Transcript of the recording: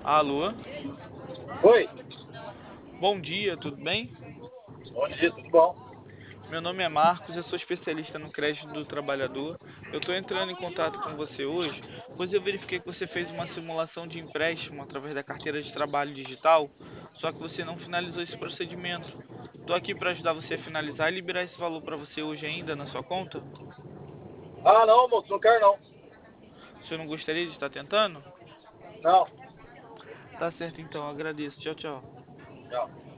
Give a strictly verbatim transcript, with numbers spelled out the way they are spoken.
Alô, Oi, bom dia, tudo bem? bom dia, tudo bom? Meu nome é Marcos, eu sou especialista no crédito do trabalhador. Eu estou entrando em contato com você hoje, pois eu verifiquei que você fez uma simulação de empréstimo através da carteira de trabalho digital, só que você não finalizou esse procedimento. Estou aqui para ajudar você a finalizar e liberar esse valor para você hoje ainda na sua conta. Ah, não, moço, não quero não. Você não gostaria de estar tentando? Não, Tá certo então, agradeço. Tchau, tchau. não.